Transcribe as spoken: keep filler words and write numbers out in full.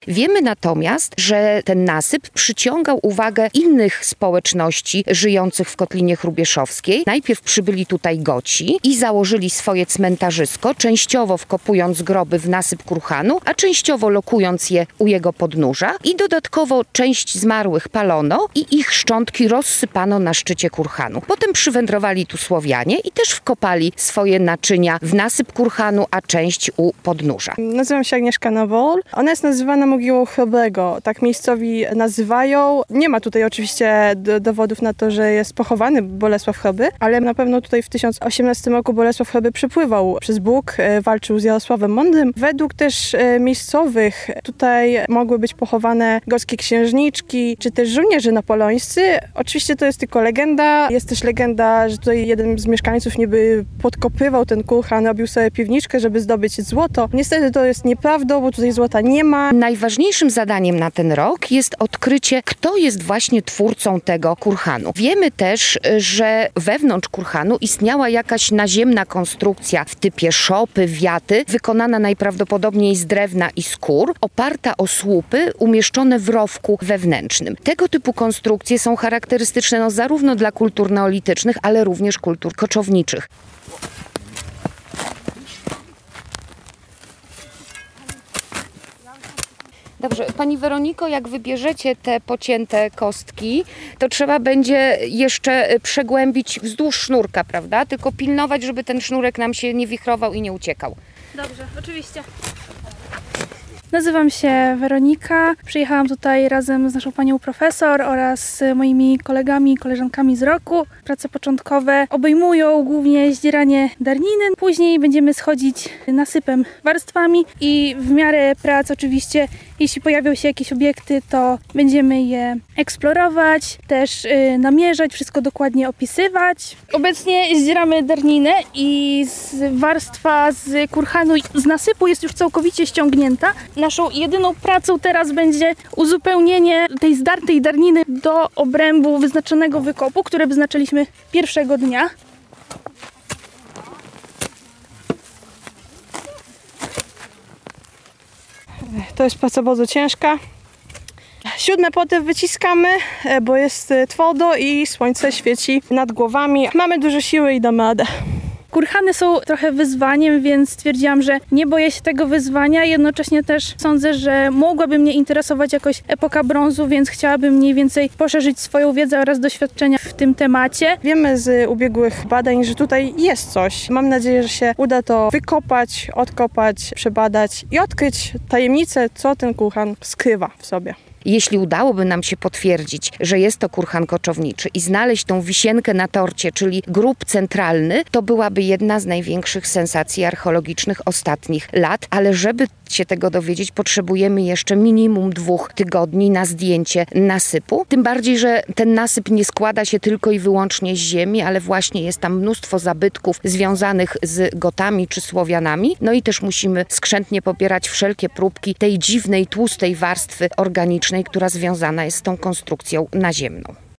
Wiemy natomiast, że ten nasyp przyciągał uwagę innych społeczności żyjących w Kotlinie Hrubieszowskiej. Najpierw przybyli tutaj Goci i założyli swoje cmentarzysko, częściowo wkopując groby w nasyp kurhanu, a częściowo lokując je u jego podnóża i dodatkowo część zmarłych palono i ich szczątki rozsypano na szczycie kurhanu. Potem przywędrowali tu Słowianie i też wkopali swoje naczynia w nasyp kurhanu, a część u podnóża. Nazywam się Agnieszka Nawol. Ona jest nazywana mogiłą Chrobrego. Tak miejscowi nazywają. Nie ma tutaj oczywiście do, dowodów na to, że jest pochowany Bolesław Chrobry, ale na pewno tutaj w tysiąc osiemnastym roku Bolesław Chrobry przypływał przez Bóg, walczył z Jarosławem Mądrym. Według też miejscowych tutaj mogły być pochowane górskie księżniczki, czy też żołnierze napoleońscy. Oczywiście to jest tylko legenda. Jest też legenda, że tutaj jeden z mieszkańców niby podkopywał ten kurhan, robił sobie piwniczkę, żeby zdobyć złoto. Niestety to jest nieprawdą, bo tutaj złota nie ma. Najważniejszym zadaniem na ten rok jest odkrycie, kto jest właśnie twórcą tego kurhanu. Wiemy też, że wewnątrz kurhanu istniała jakaś naziemna konstrukcja w typie szopy, wiaty, wykonana najprawdopodobniej z drewna i skór, oparta o słupy umieszczone w rowku wewnętrznym. Tego typu konstrukcje są charakterystyczne no, zarówno dla kultur neolitycznych, ale również kultur koczowniczych. Dobrze, Pani Weroniko, jak wybierzecie te pocięte kostki, to trzeba będzie jeszcze przegłębić wzdłuż sznurka, prawda? Tylko pilnować, żeby ten sznurek nam się nie wichrował i nie uciekał. Dobrze, oczywiście. Nazywam się Weronika. Przyjechałam tutaj razem z naszą panią profesor oraz z moimi kolegami i koleżankami z roku. Prace początkowe obejmują głównie zdzieranie darniny. Później będziemy schodzić nasypem warstwami i w miarę prac oczywiście, jeśli pojawią się jakieś obiekty, to będziemy je eksplorować, też yy, namierzać, wszystko dokładnie opisywać. Obecnie zdzieramy darninę i z warstwa z kurhanu, z nasypu jest już całkowicie ściągnięta. Naszą jedyną pracą teraz będzie uzupełnienie tej zdartej darniny do obrębu wyznaczonego wykopu, które wyznaczyliśmy pierwszego dnia. To jest praca bardzo ciężka. Siódme płoty wyciskamy, bo jest twardo i słońce świeci nad głowami. Mamy dużo siły i damy radę. Kurhany są trochę wyzwaniem, więc stwierdziłam, że nie boję się tego wyzwania. Jednocześnie też sądzę, że mogłaby mnie interesować jakoś epoka brązu, więc chciałabym mniej więcej poszerzyć swoją wiedzę oraz doświadczenia w tym temacie. Wiemy z ubiegłych badań, że tutaj jest coś. Mam nadzieję, że się uda to wykopać, odkopać, przebadać i odkryć tajemnicę, co ten kurhan skrywa w sobie. Jeśli udałoby nam się potwierdzić, że jest to kurhan koczowniczy i znaleźć tą wisienkę na torcie, czyli grób centralny, to byłaby jedna z największych sensacji archeologicznych ostatnich lat, ale żeby się tego dowiedzieć, potrzebujemy jeszcze minimum dwóch tygodni na zdjęcie nasypu. Tym bardziej, że ten nasyp nie składa się tylko i wyłącznie z ziemi, ale właśnie jest tam mnóstwo zabytków związanych z Gotami czy Słowianami. No i też musimy skrzętnie pobierać wszelkie próbki tej dziwnej, tłustej warstwy organicznej, która związana jest z tą konstrukcją naziemną.